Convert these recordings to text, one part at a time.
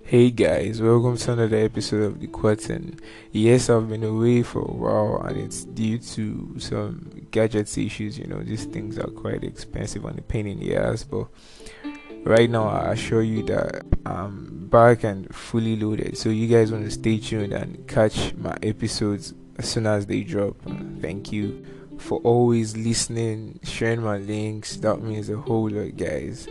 Hey guys, welcome to another episode of The Curtain. Yes, I've been away for a while and it's due to some gadgets issues. These things are quite expensive and a pain in the ass, but right now I assure you that I'm back and fully loaded. So you guys want to stay tuned and catch my episodes as soon as they drop. Thank you for always listening, sharing my links. That means a whole lot, guys.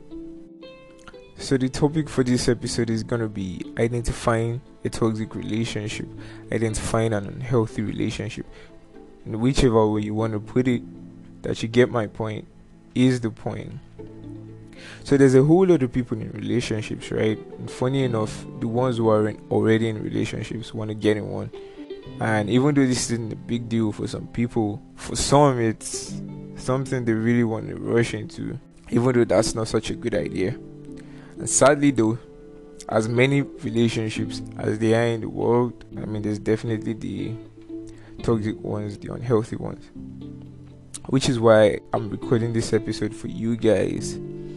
So the topic for this episode is gonna be identifying a toxic relationship, identifying an unhealthy relationship. In whichever way you want to put it, that you get my point is the point. So there's a whole lot of people in relationships, right? And funny enough, the ones who are already in relationships want to get in one. And even though this isn't a big deal for some people, for some it's something they really want to rush into, even though that's not such a good idea. And sadly though, as many relationships as there are in the world, there's definitely the toxic ones, the unhealthy ones. Which is why I'm recording this episode for you guys.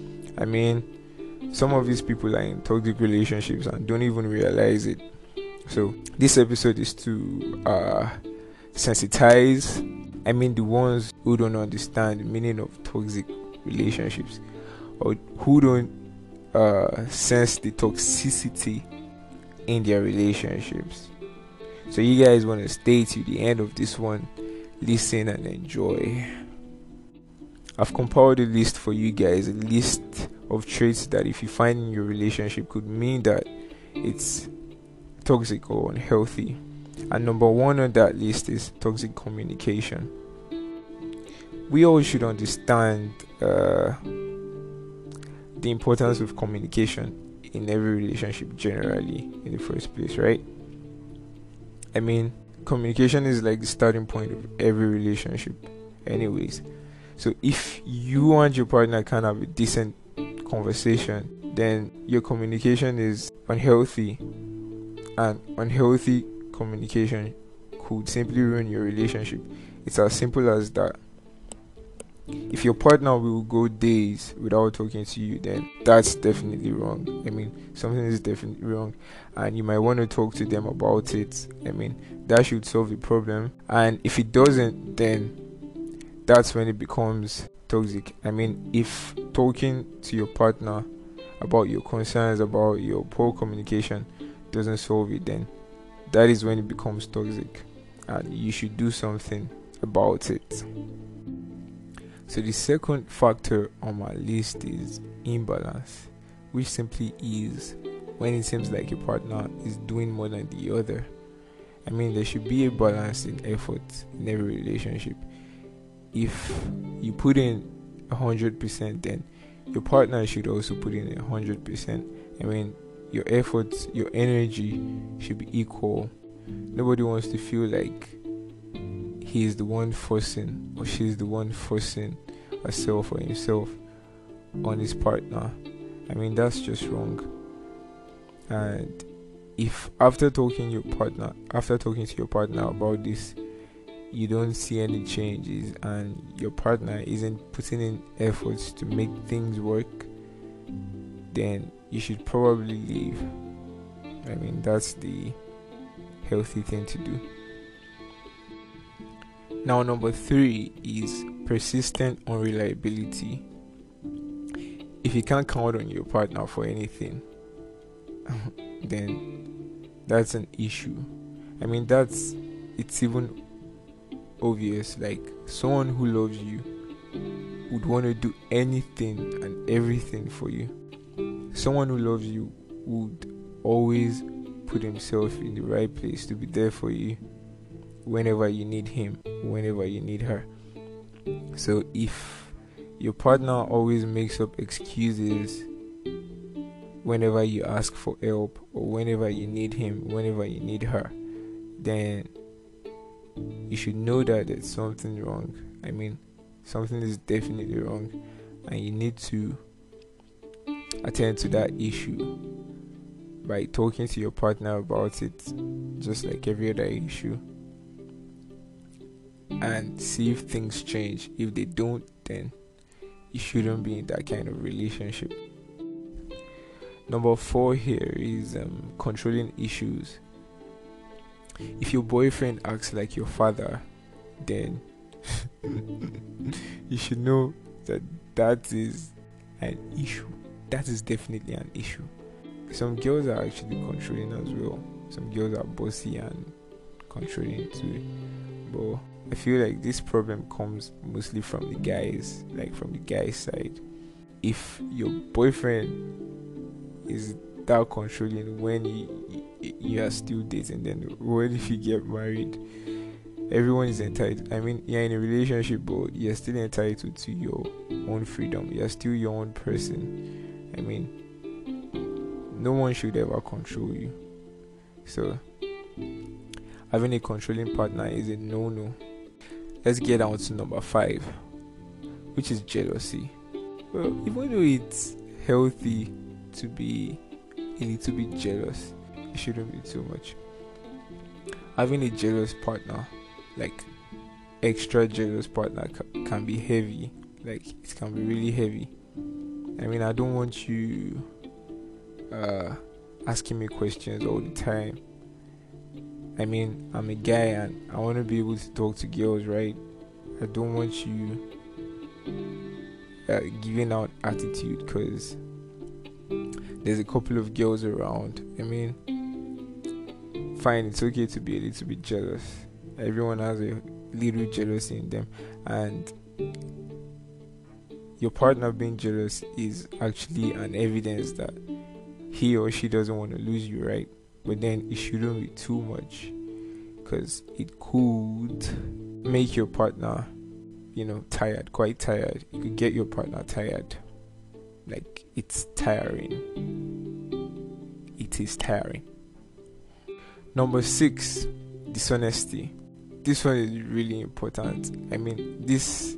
Some of these people are in toxic relationships and don't even realize it. So this episode is to sensitize, the ones who don't understand the meaning of toxic relationships, or who don't sense the toxicity in their relationships. So you guys want to stay to the end of this one, listen and enjoy. I've compiled a list for you guys, a list of traits that if you find in your relationship could mean that it's toxic or unhealthy. And number one on that list is toxic communication. We all should understand the importance of communication in every relationship generally in the first place, right? Communication is like the starting point of every relationship anyways. So if you and your partner can have a decent conversation, then your communication is unhealthy, and unhealthy communication could simply ruin your relationship. It's as simple as that. If your partner will go days without talking to you, then that's definitely wrong. Something is definitely wrong, and you might want to talk to them about it. That should solve the problem. And if it doesn't, then that's when it becomes toxic. If talking to your partner about your concerns, about your poor communication doesn't solve it, then that is when it becomes toxic, and you should do something about it. So the second factor on my list is imbalance, which simply is when it seems like your partner is doing more than the other. There should be a balance in effort in every relationship. If you put in 100%, then your partner should also put in 100%. Your efforts, your energy should be equal. Nobody wants to feel like he is the one forcing, or she is the one forcing herself or himself on his partner. That's just wrong. And if after talking to your partner about this, you don't see any changes and your partner isn't putting in efforts to make things work, then you should probably leave. That's the healthy thing to do. Now, number 3 is persistent unreliability. If you can't count on your partner for anything, then that's an issue. It's even obvious. Like, someone who loves you would want to do anything and everything for you. Someone who loves you would always put himself in the right place to be there for you whenever you need him, whenever you need her. So if your partner always makes up excuses whenever you ask for help, or whenever you need him, whenever you need her, then you should know that there's something wrong. Something is definitely wrong, and you need to attend to that issue by talking to your partner about it, just like every other issue, and see if things change. If they don't, then you shouldn't be in that kind of relationship. Number 4 here is controlling issues. If your boyfriend acts like your father, then you should know that is an issue. That is definitely an issue. Some girls are actually controlling as well. Some girls are bossy and controlling too. But I feel like this problem comes mostly from the guys, like from the guy's side. If your boyfriend is that controlling when you are still dating, then what if you get married? Everyone is entitled. I mean, you're in a relationship, but you're still entitled to your own freedom. You're still your own person. I mean, no one should ever control you. So, having a controlling partner is a no-no. Let's get on to number 5, which is jealousy. Well, even though it's healthy to be a little bit jealous, it shouldn't be too much. Having a jealous partner, like extra jealous partner, can be heavy. Like, it can be really heavy. I mean, I don't want you asking me questions all the time. I mean, I'm a guy and I want to be able to talk to girls, right? I don't want you giving out attitude because there's a couple of girls around. I mean, fine, it's okay to be a little bit jealous. Everyone has a little jealousy in them, and your partner being jealous is actually an evidence that he or she doesn't want to lose you, right? But then it shouldn't be too much, because it could make your partner, tired, quite tired. You could get your partner tired. Like, it's tiring. It is tiring. Number 6, dishonesty. This one is really important. I mean, this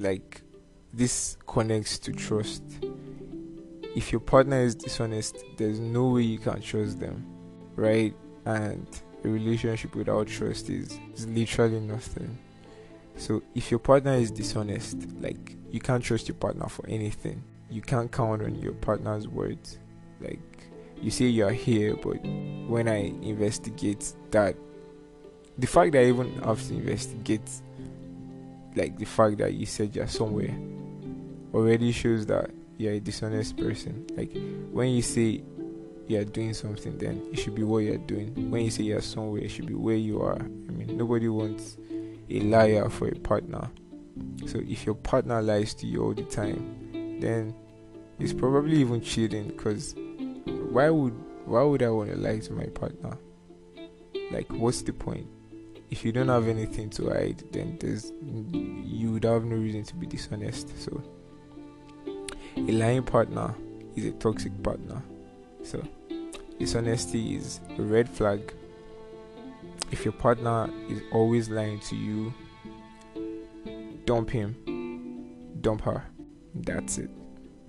connects to trust. If your partner is dishonest, there's no way you can trust them, right? And a relationship without trust is literally nothing. So if your partner is dishonest, like, you can't trust your partner for anything. You can't count on your partner's words. Like, you say you are here, but when I investigate that, the fact that I even have to investigate, like, the fact that you said you're somewhere already shows that you're a dishonest person. Like, when you say you're doing something, then it should be what you're doing. When you say you're somewhere, it should be where you are. I mean, nobody wants a liar for a partner. So if your partner lies to you all the time, then it's probably even cheating, because why would I want to lie to my partner? Like, what's the point? If you don't have anything to hide, then you would have no reason to be dishonest. So a lying partner is a toxic partner. So dishonesty is a red flag. If your partner is always lying to you, dump him, dump her. That's it.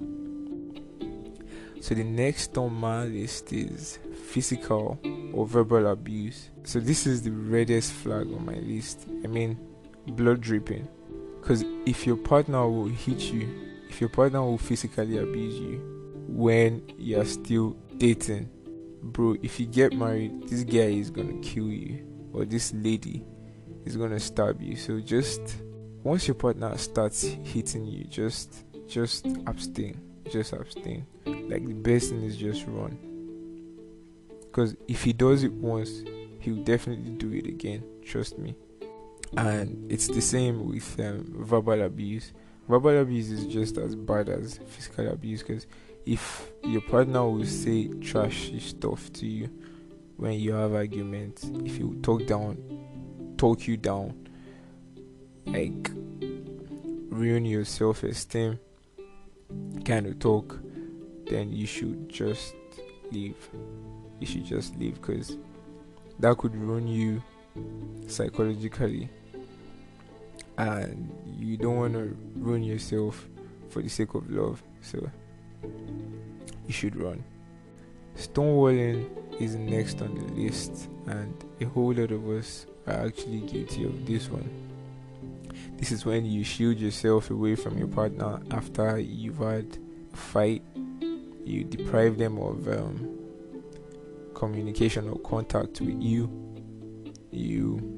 So the next on my list is physical or verbal abuse. So this is the reddest flag on my list. I mean, blood dripping. Because if your partner will hit you, if your partner will physically abuse you when you're still dating, bro, if you get married, this guy is gonna kill you, or this lady is gonna stab you. So just once your partner starts hitting you, just abstain. Just abstain. Like, the best thing is just run. Because if he does it once, he'll definitely do it again. Trust me. And it's the same with verbal abuse. Verbal abuse is just as bad as physical abuse, because if your partner will say trashy stuff to you when you have arguments, if he will talk you down, like ruin your self-esteem kind of talk, then you should just leave. You should just leave, because that could ruin you psychologically, and you don't want to ruin yourself for the sake of love. So you should run. Stonewalling is next on the list, and a whole lot of us are actually guilty of this one. This is when you shield yourself away from your partner after you've had a fight. you deprive them of communication or contact with you. You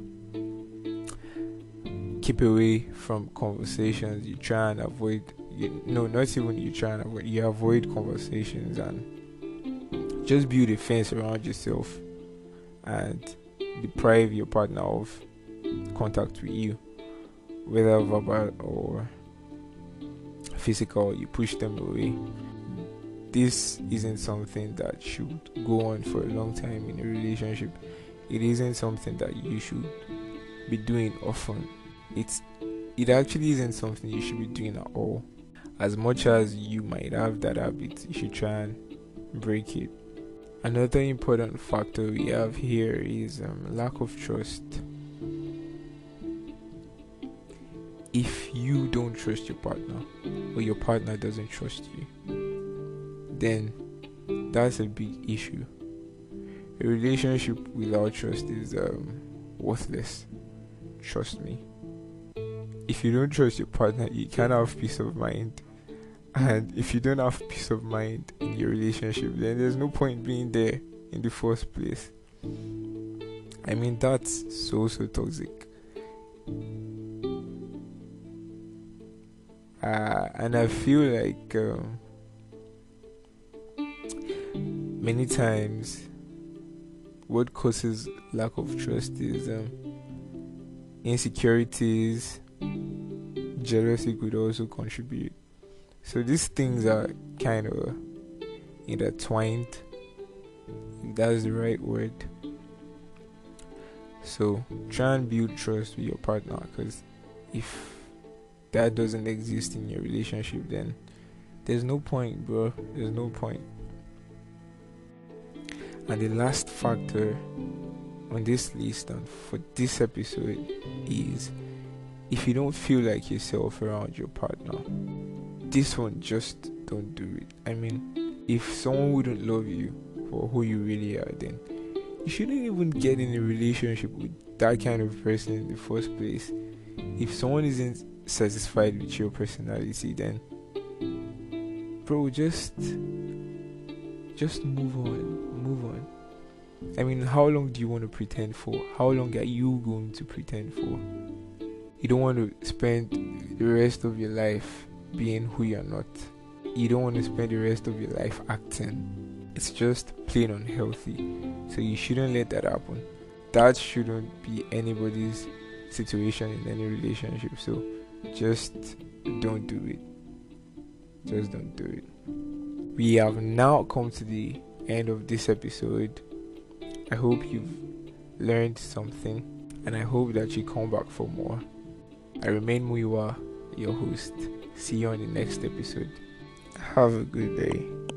keep away from conversations. You try and avoid. Not even you try and avoid. You avoid conversations and just build a fence around yourself and deprive your partner of contact with you, whether verbal or physical. You push them away. This isn't something that should go on for a long time in a relationship. It isn't something that you should be doing often. It actually isn't something you should be doing at all. As much as you might have that habit, you should try and break it. Another important factor we have here is lack of trust. If you don't trust your partner, or your partner doesn't trust you, then that's a big issue. A relationship without trust is worthless. Trust me. If you don't trust your partner, you can't have peace of mind. And if you don't have peace of mind in your relationship, then there's no point being there in the first place. I mean, that's so toxic. And I feel like many times what causes lack of trust is insecurities. Jealousy could also contribute. So these things are kind of intertwined, if that's the right word. So try and build trust with your partner, because if that doesn't exist in your relationship, then there's no point, bro. There's no point. And the last factor on this list and for this episode is, if you don't feel like yourself around your partner, this one, just don't do it. I mean, if someone wouldn't love you for who you really are, then you shouldn't even get in a relationship with that kind of person in the first place. If someone isn't satisfied with your personality, then bro, just move on. I mean, how long do you want to pretend for? How long are you going to pretend for? You don't want to spend the rest of your life being who you're not. You don't want to spend the rest of your life acting. It's just plain unhealthy. So you shouldn't let that happen. That shouldn't be anybody's situation in any relationship. So just don't do it. Just don't do it. We have now come to the end of this episode. I hope you've learned something, and I hope that you come back for more. I remain Muiwa, your host. See you on the next episode. Have a good day.